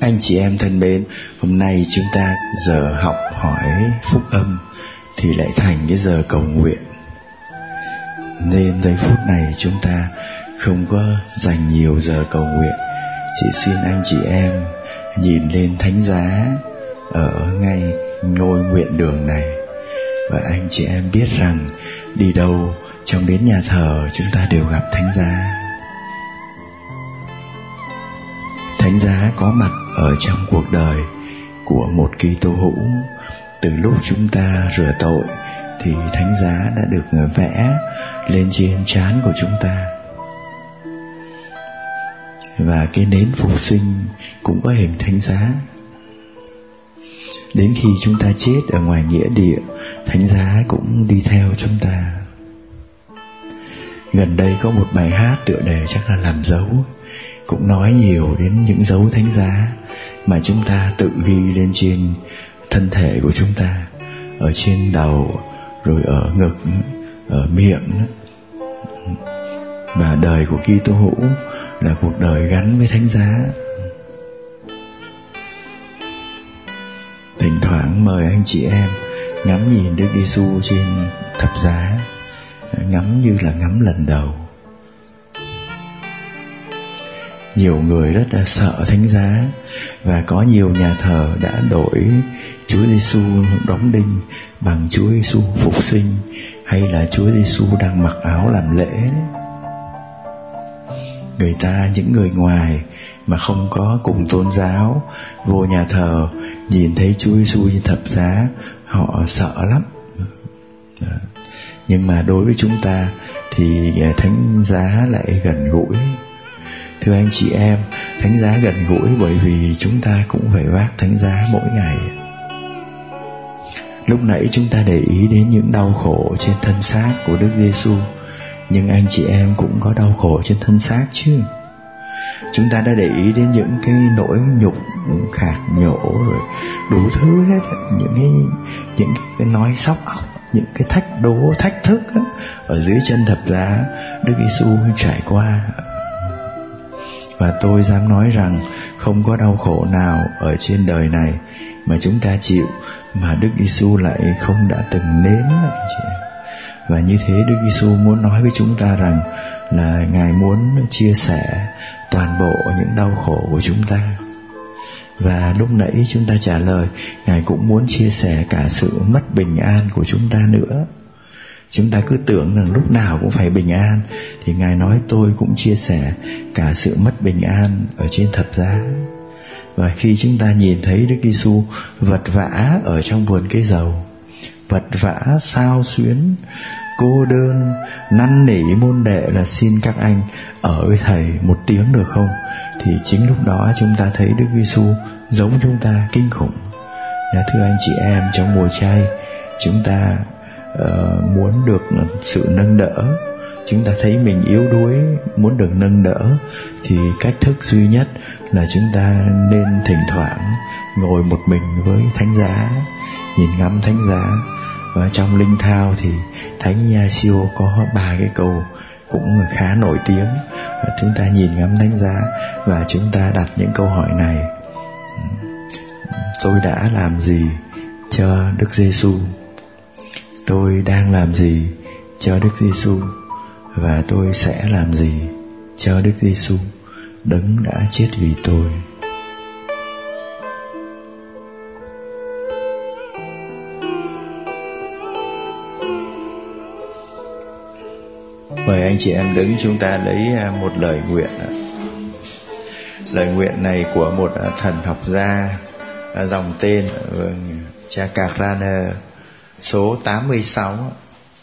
Anh chị em thân mến, hôm nay chúng ta giờ học hỏi phúc âm thì lại thành cái giờ cầu nguyện. Nên giây phút này chúng ta không có dành nhiều giờ cầu nguyện. Chỉ xin anh chị em nhìn lên thánh giá ở ngay ngôi nguyện đường này. Và anh chị em biết rằng đi đâu trong đến nhà thờ chúng ta đều gặp thánh giá. Thánh giá có mặt ở trong cuộc đời của một Kitô hữu. Từ lúc chúng ta rửa tội thì thánh giá đã được vẽ lên trên trán của chúng ta. Và cái nến phục sinh cũng có hình thánh giá. Đến khi chúng ta chết ở ngoài nghĩa địa, thánh giá cũng đi theo chúng ta. Gần đây có một bài hát tựa đề chắc là Làm dấu, cũng nói nhiều đến những dấu thánh giá mà chúng ta tự ghi lên trên thân thể của chúng ta, ở trên đầu, rồi ở ngực, ở miệng. Và đời của Kitô hữu là cuộc đời gắn với thánh giá. Thỉnh thoảng mời anh chị em ngắm nhìn Đức Giêsu trên thập giá, ngắm như là ngắm lần đầu. Nhiều người rất là sợ thánh giá, và có nhiều nhà thờ đã đổi Chúa Giêsu đóng đinh bằng Chúa Giêsu phục sinh, hay là Chúa Giêsu đang mặc áo làm lễ. Người ta, những người ngoài mà không có cùng tôn giáo, vô nhà thờ nhìn thấy Chúa Giêsu trên thập giá, họ sợ lắm. Nhưng mà đối với chúng ta thì thánh giá lại gần gũi. Thưa anh chị em, thánh giá gần gũi bởi vì chúng ta cũng phải vác thánh giá mỗi ngày. Lúc nãy chúng ta để ý đến những đau khổ trên thân xác của Đức Giêsu, nhưng anh chị em cũng có đau khổ trên thân xác chứ. Chúng ta đã để ý đến những cái nỗi nhục khạc nhổ rồi đủ thứ hết, những cái nói sóc óc, những cái thách thức á, ở dưới chân thập giá Đức Giêsu trải qua. Và tôi dám nói rằng không có đau khổ nào ở trên đời này mà chúng ta chịu mà Đức Giêsu lại không đã từng nếm. Và như thế Đức Giêsu muốn nói với chúng ta rằng là Ngài muốn chia sẻ toàn bộ những đau khổ của chúng ta. Và lúc nãy chúng ta trả lời, Ngài cũng muốn chia sẻ cả sự mất bình an của chúng ta nữa. Chúng ta cứ tưởng rằng lúc nào cũng phải bình an, thì Ngài nói tôi cũng chia sẻ cả sự mất bình an ở trên thập giá. Và khi chúng ta nhìn thấy Đức Giêsu vật vã ở trong vườn cây dầu, vật vã xao xuyến, cô đơn, năn nỉ môn đệ là xin các anh ở với thầy một tiếng được không, thì chính lúc đó chúng ta thấy Đức Giêsu giống chúng ta kinh khủng. Thưa anh chị em, trong mùa chay chúng ta muốn được sự nâng đỡ, chúng ta thấy mình yếu đuối, muốn được nâng đỡ, thì cách thức duy nhất là chúng ta nên thỉnh thoảng ngồi một mình với thánh giá, nhìn ngắm thánh giá. Và trong linh thao thì Thánh Ignacio có 3 cái câu cũng khá nổi tiếng. Chúng ta nhìn ngắm thánh giá và chúng ta đặt những câu hỏi này: tôi đã làm gì cho Đức Giêsu? Tôi đang làm gì cho Đức Giêsu? Và tôi sẽ làm gì cho Đức Giêsu, đấng đã chết vì tôi? Mời anh chị em đứng, chúng ta lấy một lời nguyện. Lời nguyện này của một thần học gia, dòng tên Chakravartin, số 86.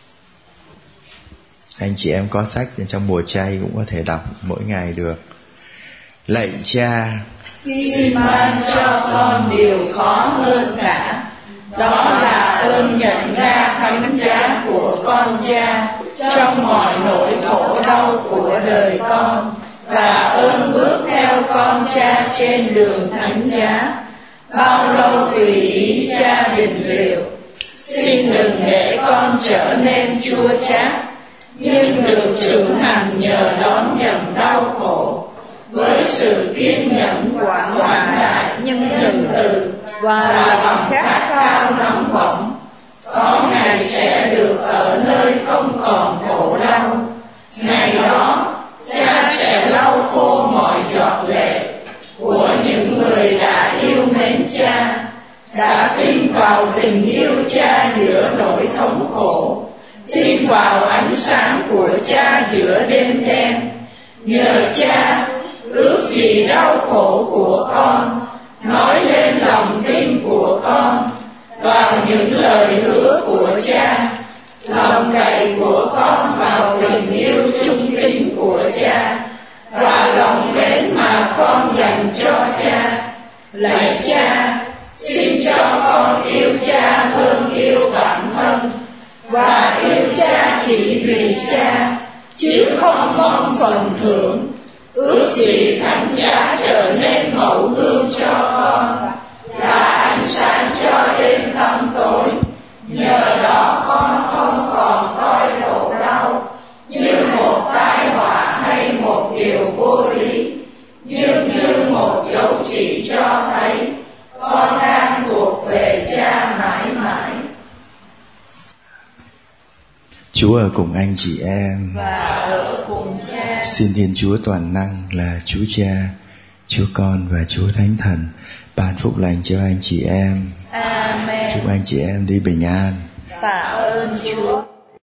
Anh chị em có sách trong mùa chay cũng có thể đọc mỗi ngày được. Lạy Cha, xin ban cho con điều khó hơn cả, đó là ơn nhận ra thánh giá của con Cha trong mọi nỗi khổ đau của đời con, và ơn bước theo con Cha trên đường thánh giá, bao lâu tùy ý Cha định liệu. Xin đừng để con trở nên chua chát, nhưng được trưởng thành nhờ đón nhận đau khổ với sự kiên nhẫn quảng đại từ và lòng khát khao nóng bỏng. Có ngày sẽ được ở nơi không còn khổ đau. Ngày đó Cha sẽ lau khô mọi giọt lệ của những người đã yêu mến Cha, đã tin vào tình yêu Cha giữa nỗi thống khổ, tin vào ánh sáng của Cha giữa đêm đen. Nhờ Cha, ước gì đau khổ của con, nói lên lòng tin của con vào những lời hứa của Cha, lòng cậy của con vào tình yêu trung tín của Cha và lòng mến mà con dành cho Cha. Lạy Cha, xin cho con yêu Cha hơn yêu bản thân, và yêu Cha chỉ vì Cha, chứ không mong phần thưởng. Ước gì thánh giá trở nên mẫu gương cho con, là ánh sáng cho đêm tăm tối. Nhờ đó con không còn coi khổ đau như một tai họa hay một điều vô lý, nhưng như một dấu chỉ cho thấy con đang thuộc về Cha mãi mãi. Chúa ở cùng anh chị em và ở cùng Cha. Xin Thiên Chúa toàn năng là Chúa Cha, Chúa Con và Chúa Thánh Thần ban phúc lành cho anh chị em. Amen. Chúc anh chị em đi bình an. Tạ ơn Chúa.